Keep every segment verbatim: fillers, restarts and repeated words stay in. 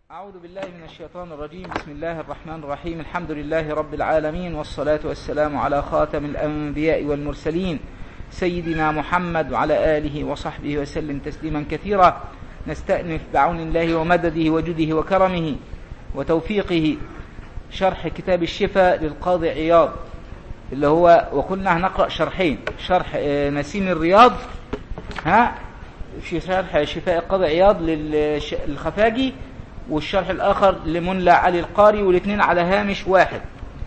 أعوذ بالله من الشيطان الرجيم. بسم الله الرحمن الرحيم. الحمد لله رب العالمين، والصلاة والسلام على خاتم الأنبياء والمرسلين سيدنا محمد وعلى آله وصحبه وسلم تسليما كثيرا. نستأنف بعون الله ومدده وجوده وكرمه وتوفيقه شرح كتاب الشفاء للقاضي عياض، اللي هو وقلنا هنقرأ شرحين، شرح نسيم الرياض ها في شرح شفاء القاضي عياض للخفاجي، والشرح الآخر لمنلى علي القاري، والاثنين على هامش واحد.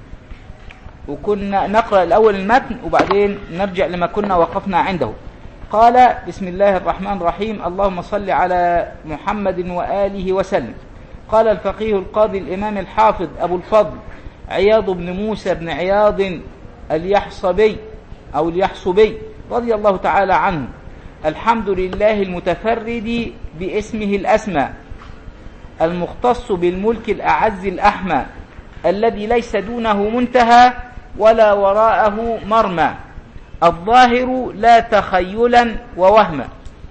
وكنا نقرأ الأول المتن وبعدين نرجع لما كنا وقفنا عنده. قال: بسم الله الرحمن الرحيم. اللهم صل على محمد وآله وسلم. قال الفقيه القاضي الإمام الحافظ أبو الفضل عياض بن موسى بن عياض اليحصبي أو اليحصبي رضي الله تعالى عنه: الحمد لله المتفرد باسمه الأسمى، المختص بالملك الأعز الأحمى، الذي ليس دونه منتهى ولا وراءه مرمى، الظاهر لا تخيلا ووهما،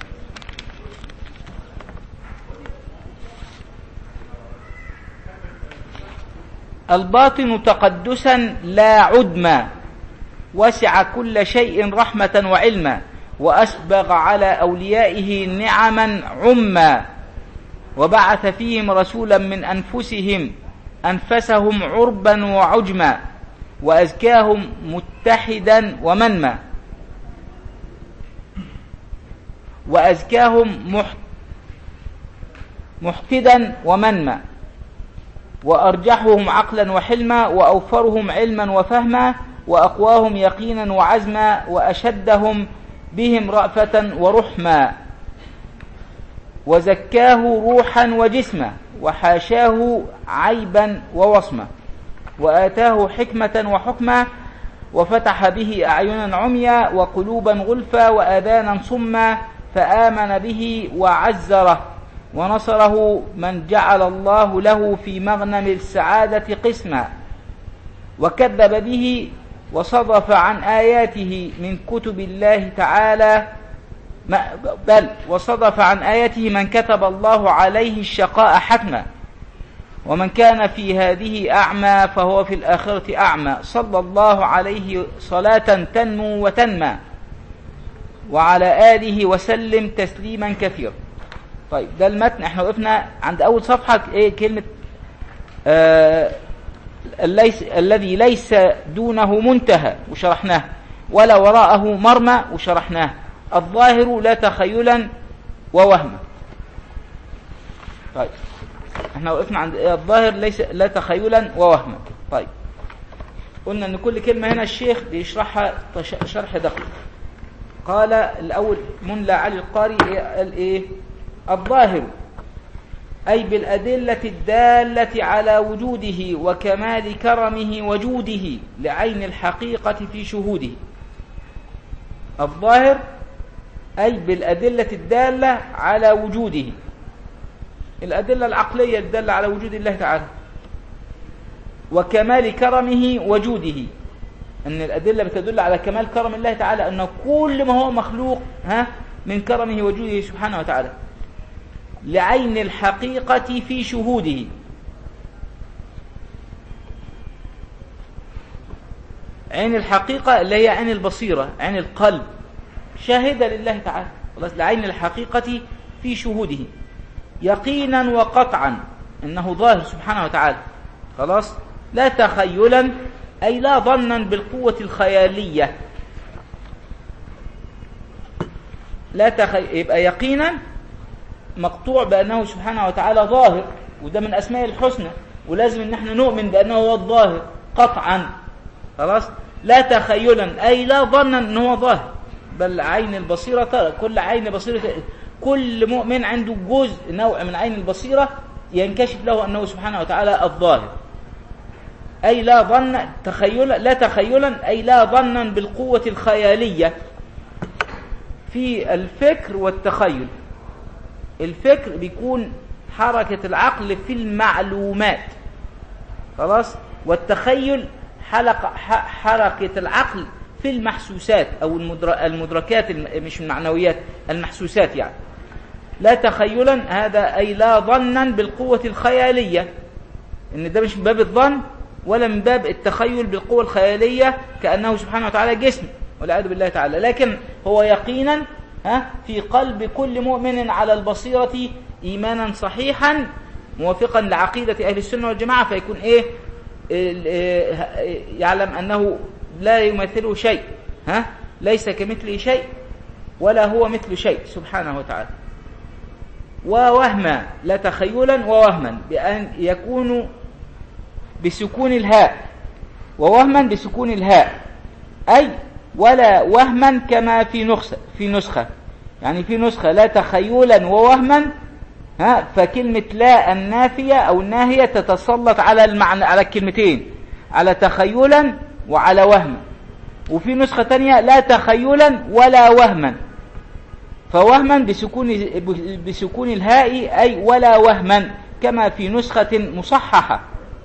الباطن تقدسا لا عدما، وسع كل شيء رحمة وعلما، وأسبغ على أوليائه نعما عما، وبعث فيهم رسولا من أنفسهم أنفسهم عربا وعجما، وأزكاهم متحدا ومنما، وأزكاهم محتدا ومنما، وأرجحهم عقلا وحلما، وأوفرهم علما وفهما، وأقواهم يقينا وعزما، وأشدهم بهم رأفة ورحما، وزكاه روحا وجسما، وحاشاه عيبا ووصما، وآتاه حكمة وحكما، وفتح به أعينا عميا وقلوبا غلفا وآذانا صما، فآمن به وعزره ونصره من جعل الله له في مغنم السعادة قسما، وكذب به وصدف عن آياته من كتب الله تعالى، بل وصدف عن آياته من كتب الله عليه الشقاء حتما، ومن كان في هذه أعمى فهو في الآخرة أعمى، صلى الله عليه صلاة تنمو وتنمى، وعلى آله وسلم تسليما كثيرا. طيب، ده المتن. احنا وقفنا عند أول صفحة، ايه كلمة آه الليس الذي ليس دونه منتهى وشرحناه، ولا وراءه مرمى وشرحناه، الظاهر لا تخيلا ووهما. طيب، احنا وقفنا عند الظاهر ليس لا تخيلا ووهما. طيب، قلنا ان كل كلمة هنا الشيخ بيشرحها شرح دقيق. قال الأول منلى علي القاري قال ايه؟ الظاهر أي بالأدلة الدالة على وجوده وكمال كرمه وجوده لعين الحقيقة في شهوده. الظاهر أي بالأدلة الدالة على وجوده، الأدلة العقلية الدالة على وجود الله تعالى، وكمال كرمه وجوده، أن الأدلة بتدل على كمال كرم الله تعالى، أن كل ما هو مخلوق ها من كرمه وجوده سبحانه وتعالى، لعين الحقيقة في شهوده. عين الحقيقة اللي هي عين البصيرة، عين القلب، شاهدة لله تعالى، خلاص، لعين الحقيقة في شهوده، يقينا وقطعا انه ظاهر سبحانه وتعالى، خلاص، لا تخيلا اي لا ظنا بالقوة الخيالية، لا تخي... يبقى يقينا مقطوع بأنه سبحانه وتعالى ظاهر، وده من أسماء الحسنى، ولازم ان احنا نؤمن بأنه هو الظاهر قطعا، خلاص، لا تخيلا أي لا ظنا أنه ظاهر، بل عين البصيرة ترى، كل عين بصيرة، كل مؤمن عنده جزء نوع من عين البصيرة ينكشف له أنه سبحانه وتعالى الظاهر. أي لا ظن تخيلا لا تخيلا أي لا ظنا بالقوة الخيالية في الفكر والتخيل. الفكر بيكون حركة العقل في المعلومات، خلاص، والتخيل حلقة حركة العقل في المحسوسات أو المدركات، مش المعنويات، المحسوسات يعني. لا تخيلا هذا أي لا ظنا بالقوة الخيالية، إن ده مش من باب الظن ولا من باب التخيل بالقوة الخيالية كأنه سبحانه وتعالى جسم والعياذ بالله تعالى، لكن هو يقينا ها في قلب كل مؤمن على البصيرة إيمانا صحيحا موافقا لعقيدة أهل السنة والجماعة، فيكون إيه يعلم أنه لا يمثله شيء، ها ليس كمثله شيء ولا هو مثل شيء سبحانه وتعالى. ووهما لا تخيلا ووهما بأن يكون بسكون الهاء، ووهما بسكون الهاء أي ولا وهما كما في نسخة في نسخة يعني في نسخة لا تخيلا ووهما، ها فكلمة لا النافية أو الناهية تتسلط على المعنى على الكلمتين، على تخيلا وعلى وهما. وفي نسخة تانية لا تخيلا ولا وهما، فوهما بسكون بسكون الهاء أي ولا وهما كما في نسخة مصححة.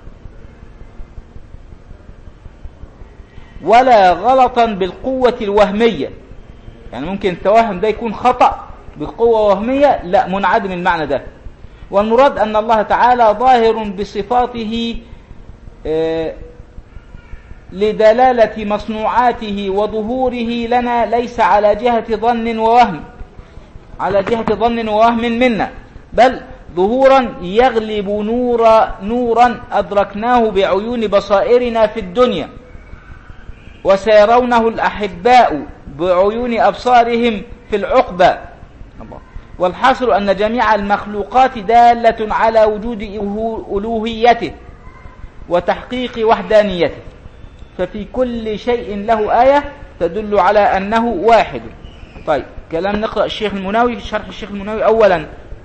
ولا غلطا بالقوة الوهمية، يعني ممكن التوهم ده يكون خطأ بقوة وهمية، لا منعدم المعنى ده. والمراد أن الله تعالى ظاهر بصفاته آه لدلالة مصنوعاته وظهوره لنا ليس على جهة ظن ووهم على جهة ظن ووهم منا، بل ظهورا يغلب نورا نورا أدركناه بعيون بصائرنا في الدنيا وسيرونه الأحباء بعيون أبصارهم في العقبى. والحاصل أن جميع المخلوقات دالة على وجود ألوهيته وتحقيق وحدانيته، ففي كل شيء له آية تدل على أنه واحد. طيب كلام نقرأ الشيخ المناوي، شرح الشيخ المناوي. أولا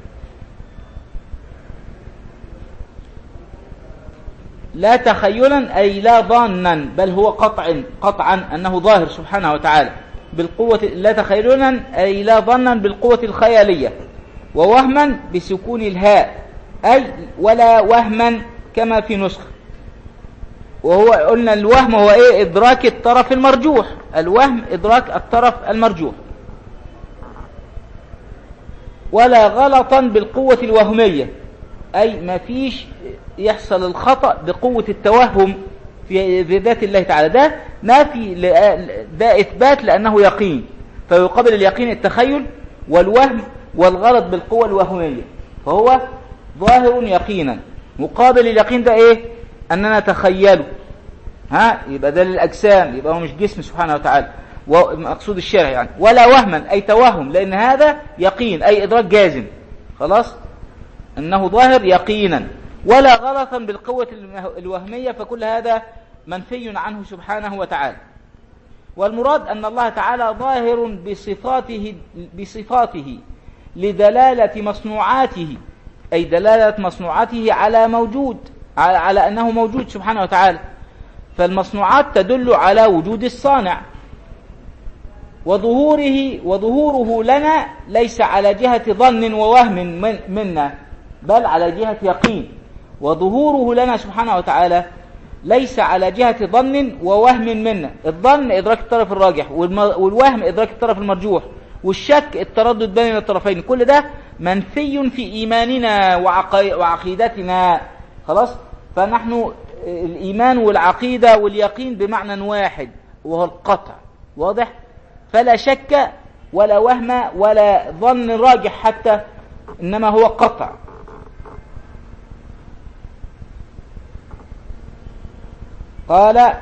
لا تخيلا أي لا ظانا، بل هو قطع قطعا أنه ظاهر سبحانه وتعالى بالقوة. لا تخيلا أي لا ظنا بالقوة الخيالية، ووهما بسكون الهاء أي ولا وهما كما في نسخة. وهو قلنا الوهم هو إيه؟ إدراك الطرف المرجوح، الوهم إدراك الطرف المرجوح. ولا غلطا بالقوة الوهمية أي ما فيش يحصل الخطأ بقوة التوهم في ذات الله تعالى، ده نافي، ده إثبات لأنه يقين، فيقابل اليقين التخيل والوهم والغلط بالقوة الوهمية، فهو ظاهر يقينا. مقابل اليقين ده إيه؟ أننا تخيله، ها يبقى ده للأجسام، يبقى هو مش جسم سبحانه وتعالى، ومقصود الشرع يعني. ولا وهما أي توهم، لأن هذا يقين أي إدراك جازم، خلاص أنه ظاهر يقينا. ولا غلطا بالقوة الوهمية، فكل هذا منفي عنه سبحانه وتعالى. والمراد أن الله تعالى ظاهر بصفاته بصفاته لدلالة مصنوعاته، أي دلالة مصنوعاته على موجود، على أنه موجود سبحانه وتعالى، فالمصنوعات تدل على وجود الصانع. وظهوره وظهوره لنا ليس على جهة ظن ووهم من منا، بل على جهة يقين. وظهوره لنا سبحانه وتعالى ليس على جهة ظن ووهم منا، الظن إدراك الطرف الراجح، والوهم إدراك الطرف المرجوح، والشك التردد بين الطرفين، كل ده منفي في إيماننا وعقيدتنا، خلاص. فنحن الإيمان والعقيدة واليقين بمعنى واحد وهو القطع، واضح؟ فلا شك ولا وهم ولا ظن راجح حتى، إنما هو قطع. قال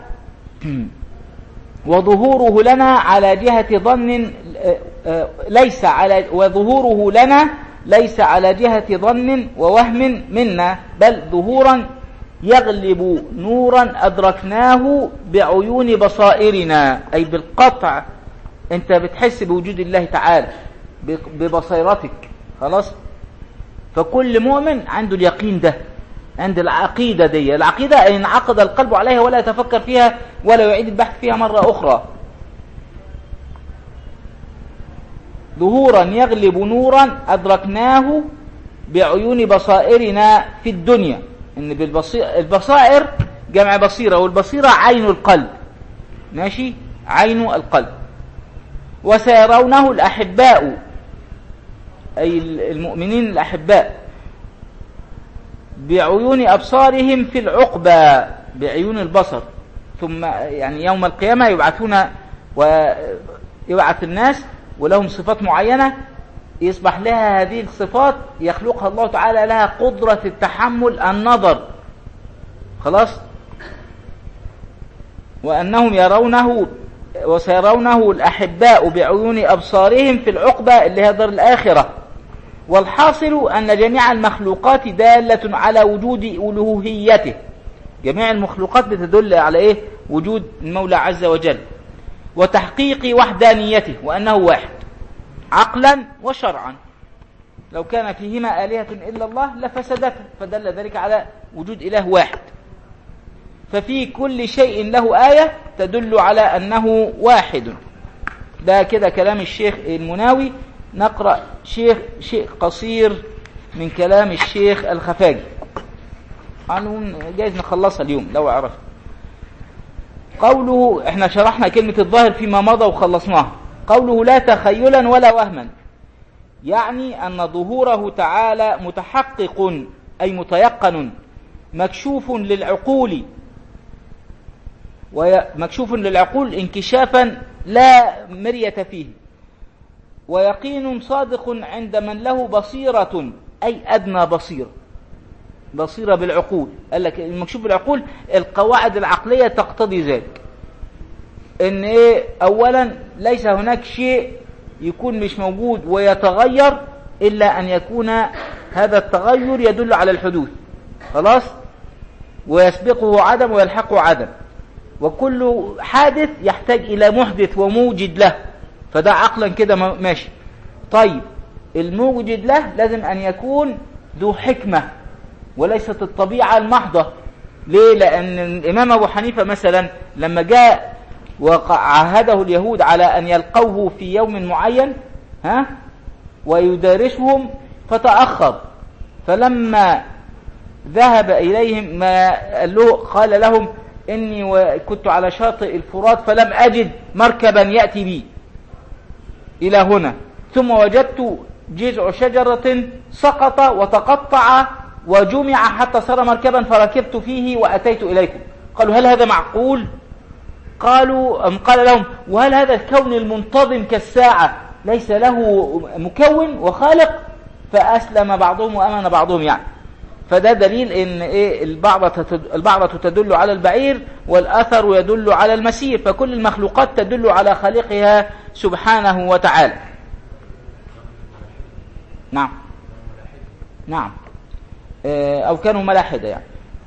وظهوره لنا على جهة ظن ليس على وظهوره لنا ليس على جهة ظن ووهم منا، بل ظهورا يغلب نورا أدركناه بعيون بصائرنا، أي بالقطع أنت بتحس بوجود الله تعالى ببصيرتك، خلاص. فكل مؤمن عنده اليقين ده، عند العقيدة دي، العقيدة أن ينعقد القلب عليها ولا يتفكر فيها ولا يعيد البحث فيها مرة أخرى. ظهورا يغلب نورا أدركناه بعيون بصائرنا في الدنيا، إن بالبصائر جمع بصيرة، والبصيرة عين القلب، ماشي، عين القلب. وسيرونه الأحباء أي المؤمنين الأحباء بعيون أبصارهم في العقبة، بعيون البصر، ثم يعني يوم القيامة يبعثون ويبعث الناس ولهم صفات معينة يصبح لها هذه الصفات يخلقها الله تعالى لها قدرة التحمل النظر، خلاص، وأنهم يرونه وسيرونه الأحباء بعيون أبصارهم في العقبة اللي هي دار الآخرة. والحاصل أن جميع المخلوقات دالة على وجود ألوهيته، جميع المخلوقات بتدل على إيه؟ وجود المولى عز وجل وتحقيق وحدانيته وأنه واحد عقلا وشرعا. لو كان فيهما آلهة إلا الله لفسدتا، فدل ذلك على وجود إله واحد. ففي كل شيء له آية تدل على أنه واحد. ده كده كلام الشيخ المناوي. نقرأ شيخ شيء قصير من كلام الشيخ الخفاجي، عنهم جايز نخلصها اليوم لو عرفت. قوله، احنا شرحنا كلمة الظاهر فيما مضى وخلصناها. قوله لا تخيلا ولا وهما، يعني أن ظهوره تعالى متحقق أي متيقن، مكشوف للعقول، ومكشوف للعقول انكشافا لا مرية فيه، ويقين صادق عند من له بصيرة أي أدنى بصيرة، بصيرة بالعقول. قال لك المكشوف بالعقول القواعد العقلية تقتضي ذلك، ان ايه؟ اولا ليس هناك شيء يكون مش موجود ويتغير الا ان يكون هذا التغير يدل على الحدوث، خلاص، ويسبقه عدم ويلحقه عدم، وكل حادث يحتاج الى محدث وموجد له، فده عقلا كده ماشي. طيب الموجد له لازم ان يكون ذو حكمة وليست الطبيعة المحضة. ليه؟ لان الامام ابو حنيفة مثلا لما جاء وعاهده اليهود على أن يلقوه في يوم معين ها ويدارسهم فتأخر، فلما ذهب إليهم ما قال, له قال لهم إني كنت على شاطئ الفرات فلم أجد مركبا يأتي بي إلى هنا، ثم وجدت جذع شجرة سقط وتقطع وجمع حتى صار مركبا فركبت فيه وأتيت إليكم. قالوا هل هذا معقول؟ قالوا أم قال لهم وهل هذا الكون المنتظم كالساعة ليس له مكون وخالق؟ فأسلم بعضهم وأمن بعضهم يعني. فده دليل ان ايه البعضة البعضة تدل على البعير والأثر يدل على المسير، فكل المخلوقات تدل على خالقها سبحانه وتعالى. نعم نعم أو كانوا ملاحدة يعني.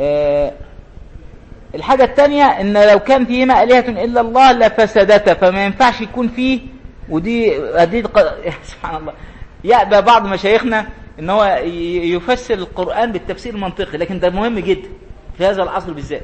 الحاجة الثانية ان لو كان فيهما آلهة إلا الله لفسدتا، فما ينفعش يكون فيه، ودي أديد ق... سبحان الله، يأبى بعض مشايخنا ان هو يفسر القرآن بالتفسير المنطقي، لكن ده مهم جدا في هذا العصر بالذات.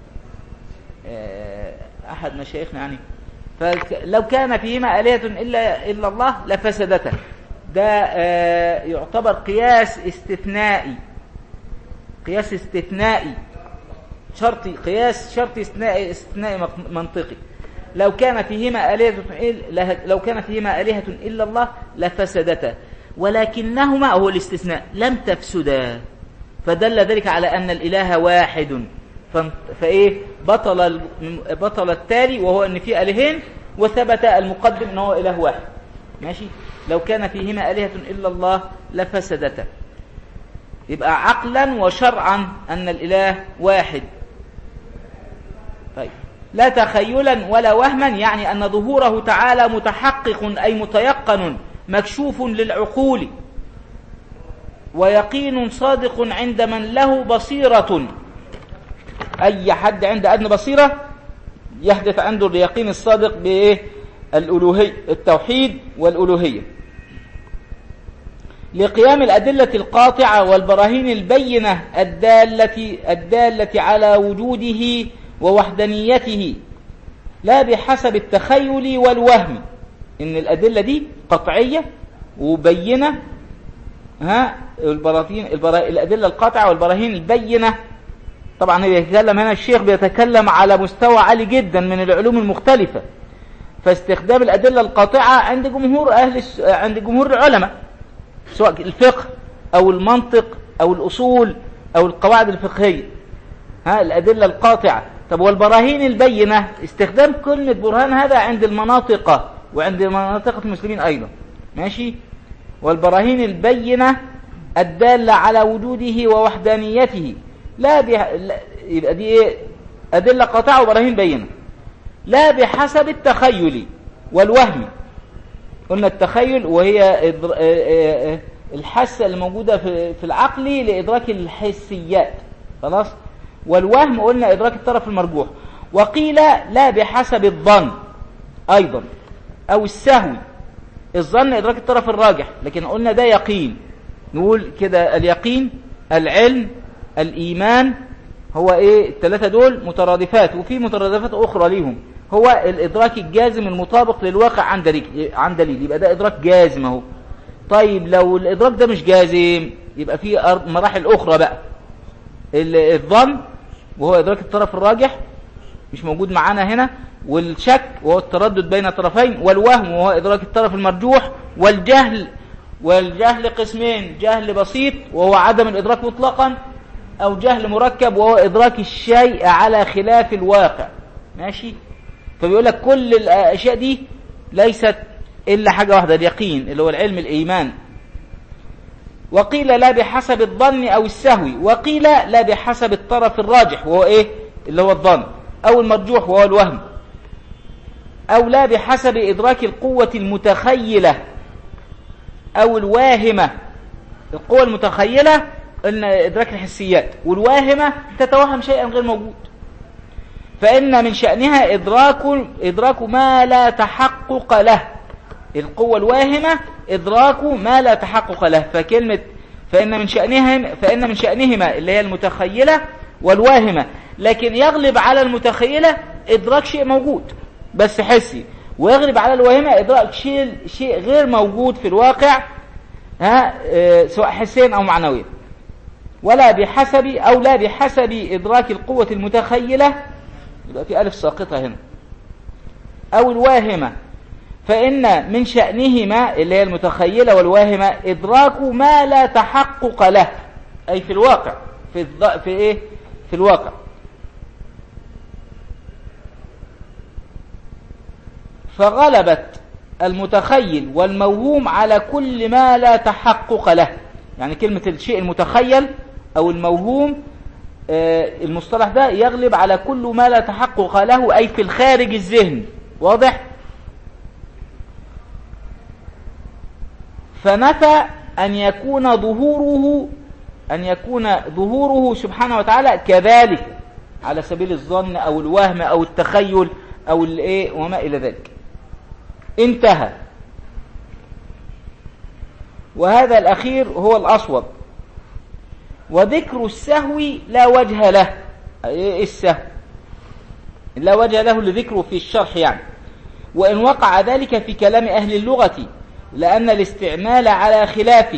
أحد مشايخنا يعني فلو كان فيهما آلهة إلا, إلا الله لفسدتا، ده يعتبر قياس استثنائي، قياس استثنائي شرطي، قياس شرطي استثنائي, استثنائي منطقي. لو كان فيهما آلهة لو كان فيهما آلهة إلا الله لفسدتا، ولكنهما هو الاستثناء لم تفسدا، فدل ذلك على أن الإله واحد، فإيه بطل بطل التالي وهو أن في آلهين، وثبت المقدم أنه هو إله واحد. ماشي. لو كان فيهما آلهة إلا الله لفسدتا، يبقى عقلا وشرعا أن الإله واحد. طيب لا تخيلا ولا وهما، يعني أن ظهوره تعالى متحقق أي متيقن مكشوف للعقول، ويقين صادق عند من له بصيرة. أي حد عنده أدنى بصيرة يحدث عنده اليقين الصادق بالألوهية، التوحيد والألوهية، لقيام الأدلة القاطعة والبراهين البينة الدالة, الدالة على وجوده ووحدانيته، لا بحسب التخيل والوهم. إن الأدلة دي قطعية وبينة، ها البراهين الأدلة القاطعة والبراهين البينة. طبعا يتكلم هنا الشيخ بيتكلم على مستوى عالي جدا من العلوم المختلفة، فاستخدام الأدلة القاطعة عند جمهور أهل عند جمهور العلماء، سواء الفقه أو المنطق أو الأصول أو القواعد الفقهية، ها الأدلة القاطعة. طب والبراهين البينة، استخدام كلمة برهان هذا عند المناطق وعند مناطق المسلمين أيضا، ماشي. والبراهين البينة الدالة على وجوده ووحدانيته، لا, بح... لا يبقى دي إيه؟ أدلة قاطعة وبراهين بينة، لا بحسب التخيل والوهم. قلنا التخيل وهي الحاسة الموجودة في العقل لإدراك الحسيات، خلاص. والوهم قلنا إدراك الطرف المرجوح. وقيل لا بحسب الظن أيضا أو السهو. الظن إدراك الطرف الراجح، لكن قلنا ده يقين. نقول كده اليقين، العلم، الإيمان، هو إيه؟ الثلاثة دول مترادفات، وفي مترادفات أخرى ليهم. هو الإدراك الجازم المطابق للواقع عن دليل، عن دليل يبقى ده إدراك جازم اهو. طيب لو الإدراك ده مش جازم يبقى في مراحل أخرى بقى. الظن وهو إدراك الطرف الراجح مش موجود معانا هنا، والشك وهو التردد بين طرفين، والوهم وهو إدراك الطرف المرجوح، والجهل. والجهل قسمين: جهل بسيط وهو عدم الإدراك مطلقا، أو جهل مركب وهو إدراك الشيء على خلاف الواقع، ماشي. فبيقول لك كل الأشياء دي ليست إلا حاجة واحدة، اليقين اللي هو العلم الإيمان. وقيل لا بحسب الظن أو السهو، وقيل لا بحسب الطرف الراجح وهو إيه؟ اللي هو الظن، أو المرجوح وهو الوهم، أو لا بحسب إدراك القوة المتخيلة أو الواهمة. القوة المتخيلة إن إدراك الحسيات، والواهمة تتوهم شيئا غير موجود. فإن من شأنها إدراك إدراك ما لا تحقق له. القوة الواهمة إدراك ما لا تحقق له. فكلمة فإن من شأنهم فإن من شأنهما اللي هي المتخيلة والواهمة، لكن يغلب على المتخيلة إدراك شيء موجود بس حسي، ويغلب على الواهمة إدراك شيء شيء غير موجود في الواقع، ها اه سواء حسيا أو معنويا. ولا بحسب أو لا بحسب إدراك القوة المتخيلة، يبقى في ألف ساقطة هنا، أو الواهمة. فإن من شأنهما اللي هي المتخيلة والواهمة إدراك ما لا تحقق له، أي في الواقع، في الض... في إيه؟ في الواقع. فغلبت المتخيل والموهوم على كل ما لا تحقق له. يعني كلمة الشيء المتخيل أو الموهوم، آه المصطلح ده يغلب على كل ما لا تحقق له، أي في الخارج الذهن، واضح؟ فنفى أن يكون ظهوره أن يكون ظهوره سبحانه وتعالى كذلك على سبيل الظن أو الوهم أو التخيل أو الإيه وما إلى ذلك. انتهى. وهذا الأخير هو الأصوب. وذكر السهو لا وجه له. إيه السهو؟ لا وجه له لذكره في الشرح يعني. وإن وقع ذلك في كلام أهل اللغة، لأن الاستعمال على خلافه.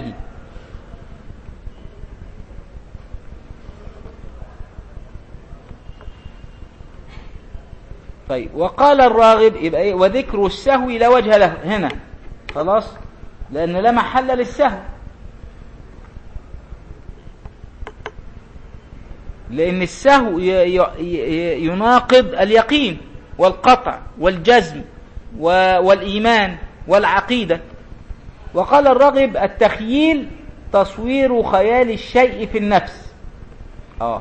طيب، وقال الراغب يبقى إيه؟ وذكر السهو لا وجه له هنا، خلاص، لأن لا محل للسهو، لأن السهو يناقض اليقين والقطع والجزم والإيمان والعقيدة. وقال الراغب التخييل تصوير خيال الشيء في النفس. اه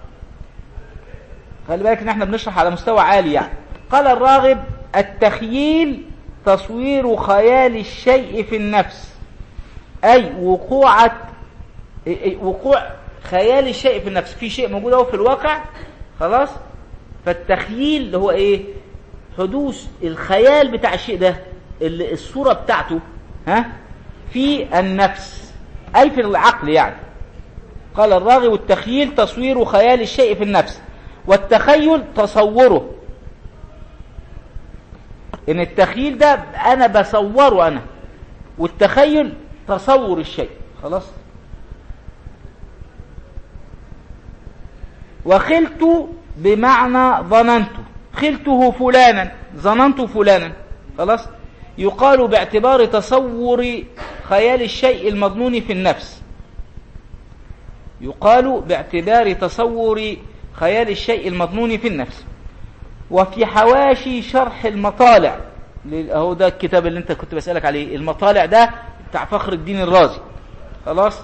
خلي بالك ان احنا بنشرح على مستوى عالي يعني. قال الراغب التخييل تصوير خيال الشيء في النفس، اي وقوع وقوع خيال الشيء في النفس، في شيء موجود اهو في الواقع، خلاص. فالتخييل اللي هو ايه؟ حدوث الخيال بتاع الشيء ده، اللي الصورة بتاعته ها في النفس، أي في العقل يعني. قال الراغب التخييل تصوير خيال الشيء في النفس، والتخيل تصوره. إن التخيل ده أنا بصوره أنا، والتخيل تصور الشيء، خلاص. وخلت بمعنى ظننت، خلته فلانا، ظننت فلانا، خلاص. يقال باعتبار تصور خيال الشيء المظنون في النفس، يقال باعتبار تصور خيال الشيء المظنون في النفس. وفي حواشي شرح المطالع، هو ده الكتاب اللي انت كنت بسألك عليه، المطالع ده بتاع فخر الدين الرازي، خلاص.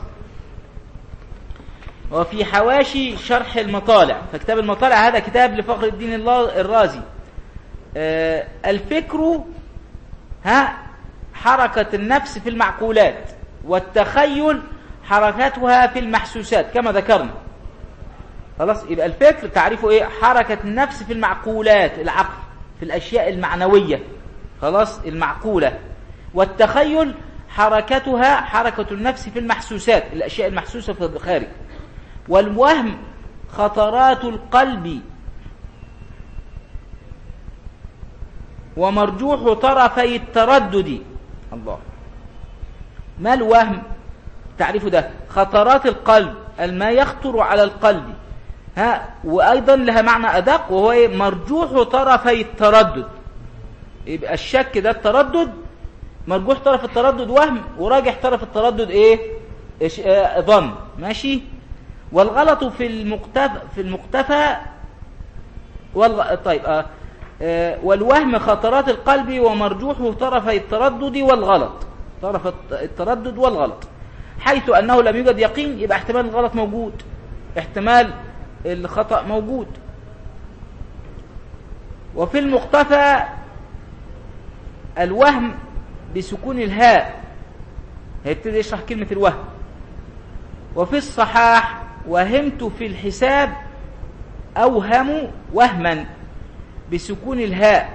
وفي حواشي شرح المطالع، فكتاب المطالع هذا كتاب لفخر الدين الرازي. آه الفكر ها حركة النفس في المعقولات، والتخيل حركتها في المحسوسات كما ذكرنا، خلاص. يبقى الفكر تعريفه ايه؟ حركة النفس في المعقولات، العقل في الاشياء المعنوية، خلاص، المعقولة. والتخيل حركتها حركة النفس في المحسوسات، الاشياء المحسوسة في الخارج. والوهم خطرات القلب ومرجوح طرفي التردد. الله، ما الوهم؟ تعريفه ده خطرات القلب، ما يخطر على القلب، ها، وايضا لها معنى ادق وهو مرجوح طرفي التردد. يبقى الشك ده التردد، مرجوح طرف التردد وهم، وراجح طرف التردد ايه؟ اه ظن، ماشي. والغلط في المقتفى في المقتفى والغ... طيب اه اه والوهم خطرات القلب ومرجوح طرفي التردد والغلط، طرف التردد والغلط، حيث انه لم يوجد يقين، يبقى احتمال الغلط موجود، احتمال الخطأ موجود. وفي المقتفى الوهم بسكون الهاء، هيبتدي يشرح كلمة الوهم. وفي الصحاح وهمت في الحساب أوهم وهما بسكون الهاء.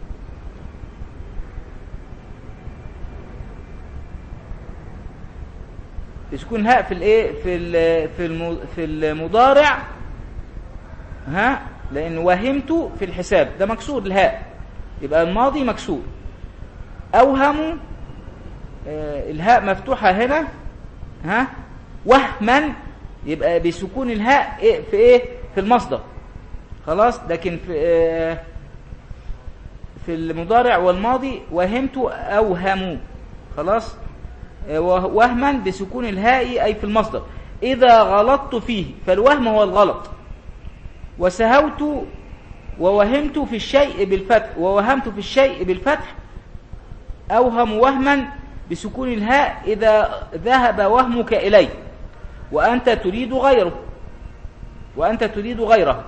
بسكون الهاء في الايه؟ في في في المضارع، ها، لأن وهمت في الحساب ده مكسور الهاء، يبقى الماضي مكسور. أوهم آه الهاء مفتوحة هنا، ها، وهما يبقى بسكون الهاء إيه في ايه؟ في المصدر، خلاص. لكن في آه في المضارع والماضي وهمت أوهموا، خلاص. آه وهما بسكون الهاء أي في المصدر. إذا غلطت فيه، فالوهم هو الغلط. وسهوت ووهمت في الشيء بالفتح، ووهمت في الشيء بالفتح أوهم وهما بسكون الهاء إذا ذهب وهمك إليه وأنت تريد غيره وأنت تريد غيره.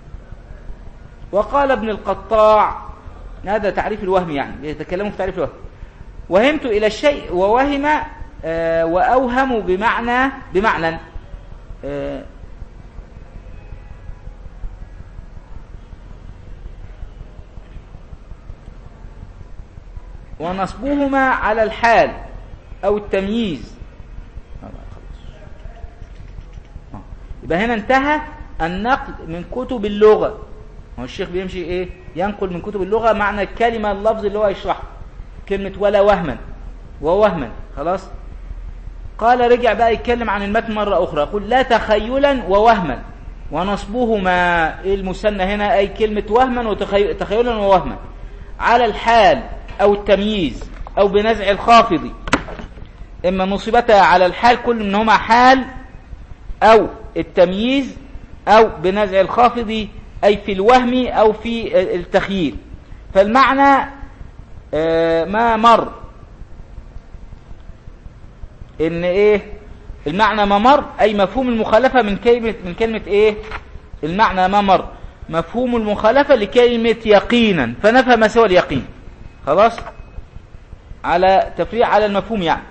وقال ابن القطاع، هذا تعريف الوهم، يعني يتكلموا في تعريف الوهم: وهمت إلى الشيء ووهم آه وأوهم بمعنى بمعنى آه ونصبهما على الحال أو التمييز. يبقى هنا انتهى النقل من كتب اللغة. هو الشيخ بيمشي ايه؟ ينقل من كتب اللغة معنى الكلمة، اللفظ اللي هو يشرحه، كلمة ولا وهما ووهما، خلاص. قال رجع بقى يتكلم عن المتن مرة أخرى، يقول لا تخيلا ووهما ونصبهما، ايه المثنى هنا؟ أي كلمة وهما وتخيلا ووهما على الحال أو التمييز أو بنزع الخافض، إما نصبتها على الحال كل منهما حال، أو التمييز، أو بنزع الخافض أي في الوهم أو في التخييل. فالمعنى ما مر، إن إيه المعنى؟ ما مر أي مفهوم المخالفة من كلمة من كلمة إيه؟ المعنى ما مر مفهوم المخالفة لكلمة يقينا، فنفى ما سوى اليقين، خلاص، على تفريع على المفهوم يعني.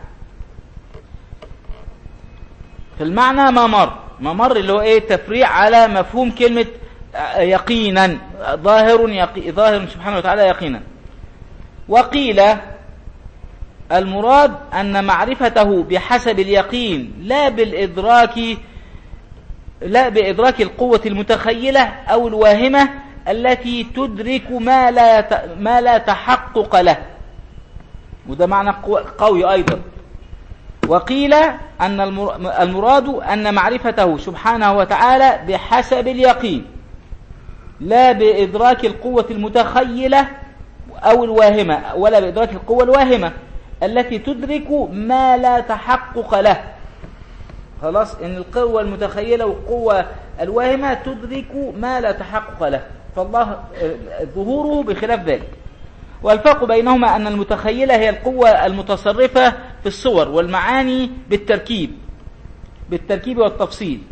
فالمعنى ما مر، ما مر اللي هو ايه؟ تفريع على مفهوم كلمة يقينا، ظاهر يقي ظاهر سبحانه وتعالى يقينا. وقيل المراد أن معرفته بحسب اليقين لا بالإدراك، لا بإدراك القوة المتخيلة أو الواهمة التي تدرك ما لا ما لا تحقق له، وده معنى قوي أيضا. وقيل أن المراد أن معرفته سبحانه وتعالى بحسب اليقين لا بإدراك القوة المتخيلة أو الواهمة، ولا بإدراك القوة الواهمة التي تدرك ما لا تحقق له. خلاص، إن القوة المتخيلة والقوة الواهمة تدرك ما لا تحقق له، فالله ظهوره بخلاف ذلك. والفرق بينهما أن المتخيلة هي القوة المتصرفة في الصور والمعاني بالتركيب بالتركيب والتفصيل.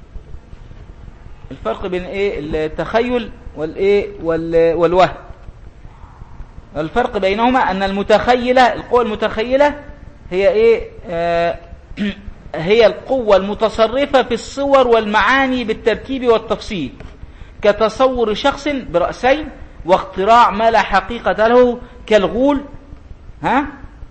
الفرق بين إيه التخيل والإيه والوهم. الفرق بينهما أن المتخيلة القوة المتخيلة هي إيه آه هي القوة المتصرفة في الصور والمعاني بالتركيب والتفصيل، كتصور شخص برأسين واختراع ما لا حقيقة له كالغول. ها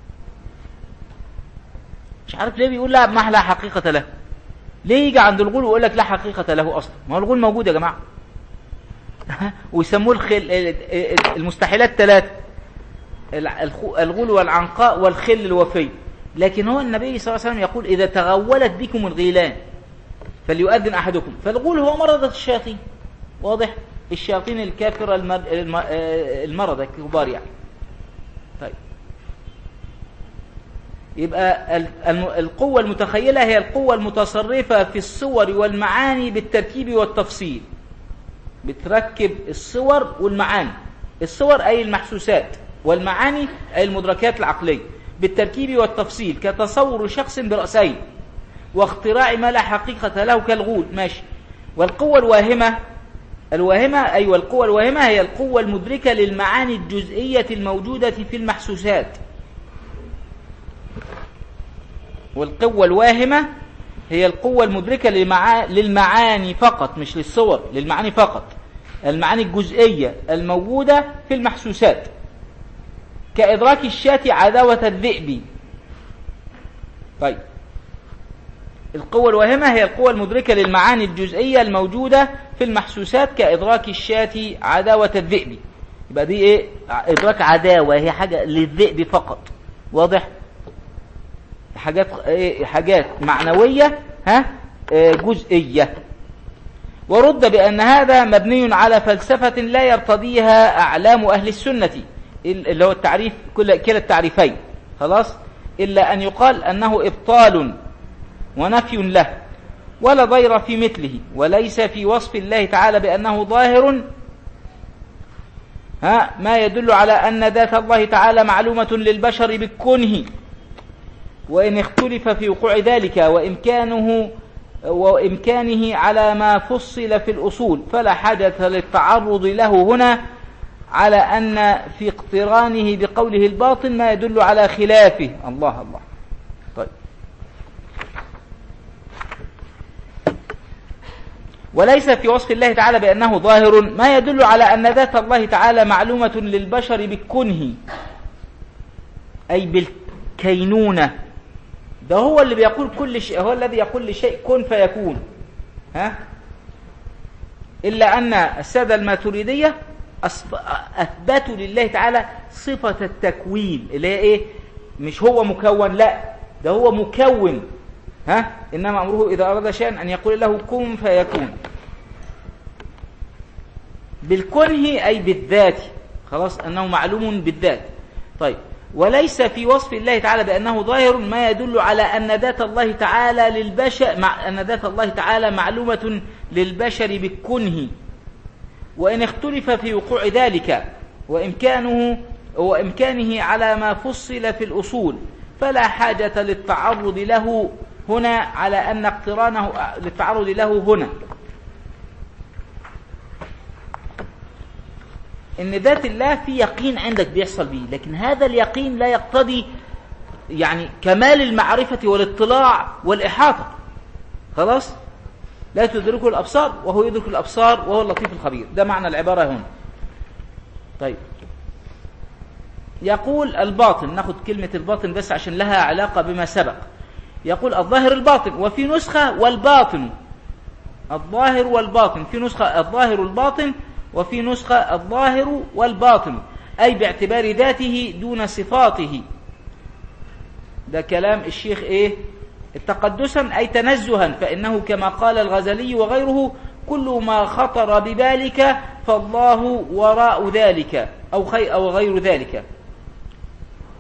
مش عارف ليه بيقول لا ما لا حقيقة له. ليه يجي عند الغول ويقول لك لا حقيقة له أصلا؟ ما هو الغول موجود يا جماعة. ويسموه الخل المستحيلات ثلاثة: الغول والعنقاء والخل الوفي. لكن هو النبي صلى الله عليه وسلم يقول إذا تغولت بكم الغيلان فليؤذن أحدكم. فالغول هو مرضة الشياطين، واضح؟ الشياطين الكافرة المرضى الكبار يعني. طيب، يبقى القوة المتخيلة هي القوة المتصرفة في الصور والمعاني بالتركيب والتفصيل. بتركب الصور والمعاني، الصور أي المحسوسات، والمعاني أي المدركات العقلية، بالتركيب والتفصيل، كتصور شخص برأسين واختراع ما لا حقيقة له كالغول. ماشي. والقوة الواهمة الواهمة أي أيوة القوة الواهمة هي القوة المدركة للمعاني الجزئية الموجودة في المحسوسات. والقوة الواهمة هي القوة المدركة للمعا... للمعاني فقط، مش للصور، للمعاني فقط، المعاني الجزئية الموجودة في المحسوسات، كإدراك الشاة عداوة الذئب. طيب، القوة الواهمة هي القوة المدركة للمعاني الجزئية الموجودة في المحسوسات، كإدراك الشاة عداوة الذئب. يبقى دي ايه؟ إدراك عداوة، هي حاجة للذئب فقط، واضح؟ حاجات ايه؟ حاجات معنوية ها جزئية. ورد بأن هذا مبني على فلسفة لا يرتضيها أعلام أهل السنة، اللي هو التعريف كل كلا التعريفين. خلاص، إلا أن يقال أنه إبطال ونفي له، ولا ضير في مثله. وليس في وصف الله تعالى بأنه ظاهر ها ما يدل على أن ذات الله تعالى معلومة للبشر بالكنه، وإن اختلف في وقوع ذلك وإمكانه وإمكانه على ما فصل في الأصول، فلا حاجة للتعرض له هنا، على أن في اقترانه بقوله الباطن ما يدل على خلافه. الله الله. طيب، وليس في وصف الله تعالى بأنه ظاهر ما يدل على أن ذات الله تعالى معلومة للبشر بالكنه، أي بالكينونة. ده هو اللي بيقول كل شيء، هو الذي يقول لشيء كن فيكون. ها إلا أن السادة الماتريدية أثبتوا لله تعالى صفة التكوين، اللي هي إيه؟ مش هو مكون، لا، ده هو مكون. ها إنما أمره إذا أراد شيئا أن يقول له كن فيكون. بالكنه أي بالذات، خلاص، أنه معلوم بالذات. طيب، وليس في وصف الله تعالى بأنه ظاهر ما يدل على أن ذات الله تعالى للبشر مع أن ذات الله تعالى معلومة للبشر بالكنه، وإن اختلف في وقوع ذلك وإمكانه وإمكانه على ما فصل في الأصول، فلا حاجة للتعرض له هنا، على أن اقترانه للتعرض له هنا إن ذات الله في يقين عندك بيحصل به، لكن هذا اليقين لا يقتضي يعني كمال المعرفة والاطلاع والإحاطة. خلاص، لا تدركه الأبصار وهو يدرك الأبصار وهو اللطيف الخبير. ده معنى العبارة هنا. طيب، يقول الباطن، ناخد كلمة الباطن بس عشان لها علاقة بما سبق. يقول الظاهر الباطن، وفي نسخة والباطن. الظاهر والباطن، في نسخة الظاهر الباطن، وفي نسخة الظاهر والباطن، أي باعتبار ذاته دون صفاته. ده كلام الشيخ إيه؟ التقدسا أي تنزها، فإنه كما قال الغزالي وغيره كل ما خطر ببالك فالله وراء ذلك أو, خي أو غير ذلك.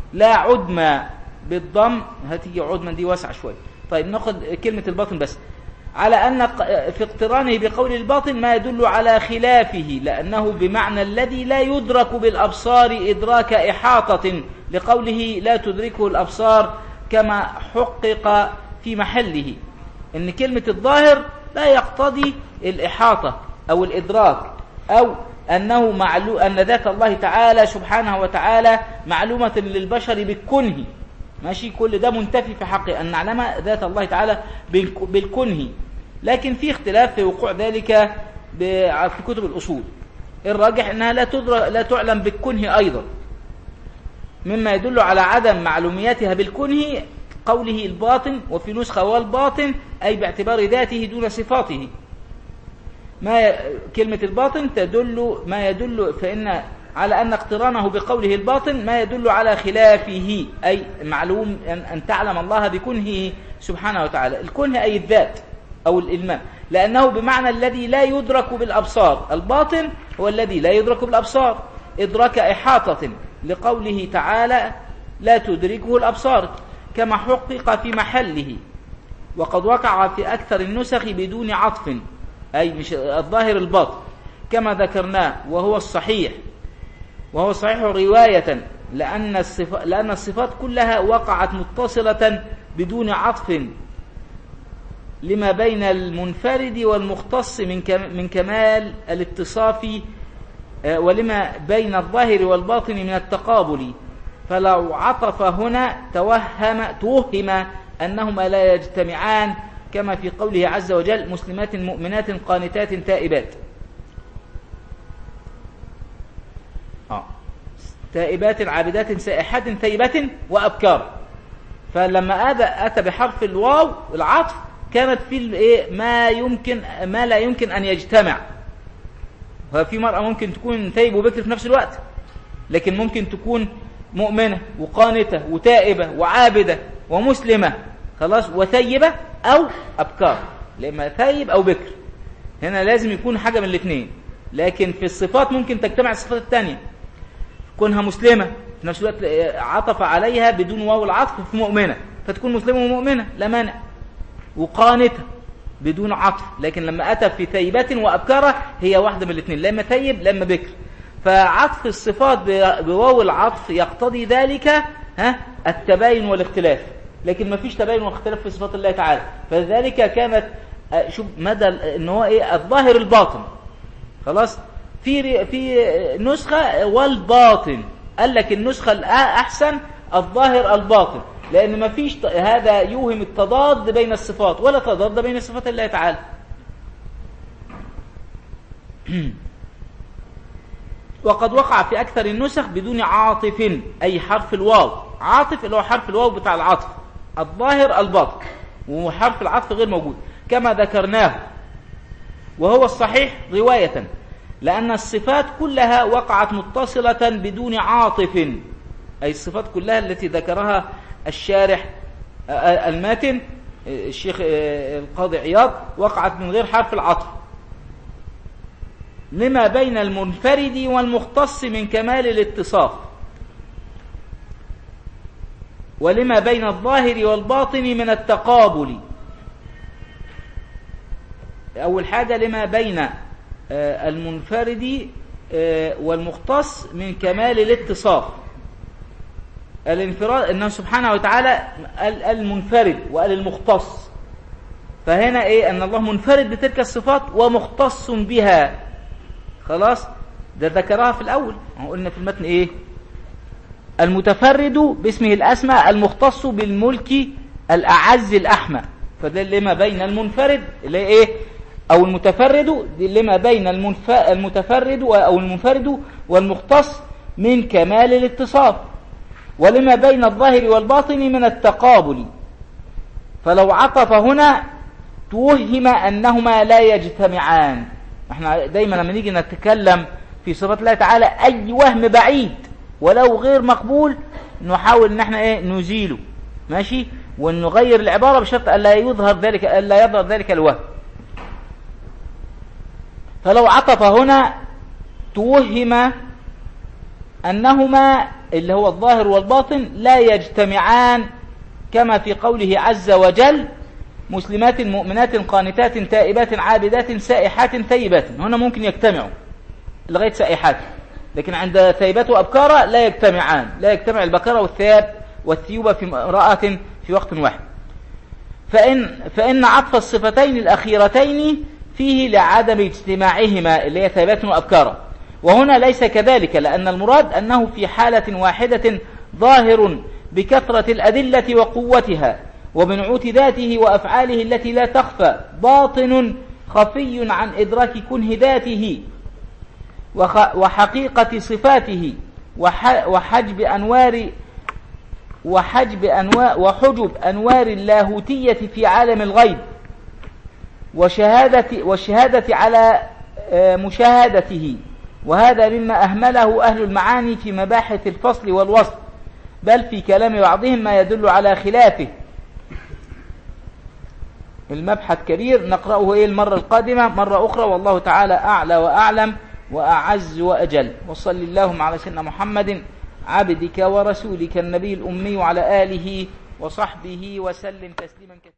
لا عدمى بالضم، هتيجي عدمى دي واسعة شوية. طيب ناخد كلمة الباطن بس. على أن في اقترانه بقول الباطن ما يدل على خلافه، لأنه بمعنى الذي لا يدرك بالأبصار إدراك إحاطة، لقوله لا تدركه الأبصار كما حقق في محله. إن كلمة الظاهر لا يقتضي الإحاطة أو الإدراك، أو أنه معلوم أن ذات الله تعالى سبحانه وتعالى معلومة للبشر بالكنه، ماشي، كل ده منتفي في حقه أن نعلم ذات الله تعالى بالكنه. لكن في اختلاف في وقوع ذلك في كتب الأصول. الراجح أنها لا تدرك لا تعلم بالكنه أيضا، مما يدل على عدم معلومياتها بالكنه قوله الباطن، وفي نسخة والباطن أي باعتبار ذاته دون صفاته. ما ي... كلمة الباطن تدل ما يدل فإن على أن اقترانه بقوله الباطن ما يدل على خلافه، أي معلوم أن, أن تعلم الله بكنه سبحانه وتعالى. الكنه أي الذات أو الإلمام، لأنه بمعنى الذي لا يدرك بالأبصار. الباطن هو الذي لا يدرك بالأبصار إدراك إحاطة، لقوله تعالى لا تدركه الأبصار كما حقق في محله. وقد وقع في أكثر النسخ بدون عطف، أي مش الظاهر الباطن كما ذكرناه، وهو الصحيح وهو صحيح رواية، لأن الصفات, لأن الصفات كلها وقعت متصلة بدون عطف لما بين المنفرد والمختص من من كمال الاتصاف، ولما بين الظاهر والباطن من التقابل. فلو عطف هنا توهم توهم أنهما لا يجتمعان، كما في قوله عز وجل مسلمات مؤمنات قانتات تائبات آه. تائبات عابدات سائحات ثيبات وأبكار. فلما أتى بحرف الواو العطف كانت في ما يمكن ما لا يمكن أن يجتمع. ففي مرأة ممكن تكون ثيب وبكر في نفس الوقت، لكن ممكن تكون مؤمنة وقانتة وتائبة وعابدة ومسلمة خلاص وثيبة أو أبكار، لما ثيب أو بكر. هنا لازم يكون حاجة من الاثنين. لكن في الصفات ممكن تجتمع الصفات الثانية، كونها مسلمة في نفس الوقت عطف عليها بدون واو العطف في مؤمنة، فتكون مسلمة ومؤمنة لا مانع، وقانتة بدون عطف. لكن لما أتى في ثيبة وأبكارة هي واحدة من الاثنين، لما ثيب لما بكر. فعطف الصفات بواو العطف يقتضي ذلك ها التباين والاختلاف، لكن ما فيش تباين واختلاف في صفات الله تعالى. فذلك كانت شوف مدى ان هو ايه الظاهر الباطن خلاص. في في نسخة والباطن قال لك النسخة الأحسن الظاهر الباطن، لأن ما فيش هذا يوهم التضاد بين الصفات ولا تضاد بين صفات الله تعالى. وقد وقع في أكثر النسخ بدون عاطف، أي حرف الواو. عاطف اللي هو حرف الواو بتاع العطف، الظاهر الباطن، وحرف العطف غير موجود كما ذكرناه، وهو الصحيح رواية، لأن الصفات كلها وقعت متصلة بدون عاطف، أي الصفات كلها التي ذكرها الشارح الماتن الشيخ القاضي عياض وقعت من غير حرف العطف، لما بين المنفرد والمختص من كمال الاتصاف، ولما بين الظاهر والباطن من التقابل. أول حاجة لما بين المنفرد والمختص من كمال الاتصاف. الانفراد انه سبحانه وتعالى المنفرد وقال المختص، فهنا ايه ان الله منفرد بتلك الصفات ومختص بها خلاص. ده ذكرها في الاول، قلنا في المتن ايه المتفرد باسمه الاسمى المختص بالملك الاعز الاحمى. فده لما بين المنفرد اللي ايه او المتفرد لما بين المنف... المتفرد او المنفرد والمختص من كمال الاتصاف، ولما بين الظاهر والباطن من التقابل. فلو عطف هنا توهم أنهما لا يجتمعان. احنا دايما لما نيجي نتكلم في صفات الله تعالى أي وهم بعيد ولو غير مقبول نحاول ان احنا ايه نزيله ماشي، ونغير العبارة بشرط ألا يظهر ذلك ألا يظهر ذلك الوهم. فلو عطف هنا توهم أنهما اللي هو الظاهر والباطن لا يجتمعان، كما في قوله عز وجل مسلمات مؤمنات قانتات تائبات عابدات سائحات ثيبات. هنا ممكن يجتمعوا لغاية سائحات، لكن عند ثيبات وأبكارة لا يجتمعان، لا يجتمع البكارة والثياب والثيوبة في امرأة في وقت واحد. فإن, فإن عطف الصفتين الأخيرتين فيه لعدم اجتماعهما اللي هي ثيبات وأبكارة، وهنا ليس كذلك، لأن المراد أنه في حالة واحدة ظاهر بكثرة الأدلة وقوتها وبنعوت ذاته وأفعاله التي لا تخفى، باطن خفي عن إدراك كنه ذاته وحقيقة صفاته وحجب أنوار وحجب أنوار وحجب أنوار اللاهوتية في عالم الغيب وشهادة والشهادة على مشاهدته. وهذا مما أهمله أهل المعاني في مباحث الفصل والوصل، بل في كلام بعضهم ما يدل على خلافه. المبحث كبير، نقرأه إيه المرة القادمة مرة أخرى، والله تعالى أعلى وأعلم وأعز وأجل. وصل اللهم على سيدنا محمد عبدك ورسولك النبي الأمي وعلى آله وصحبه وسلم تسليما كثيرا.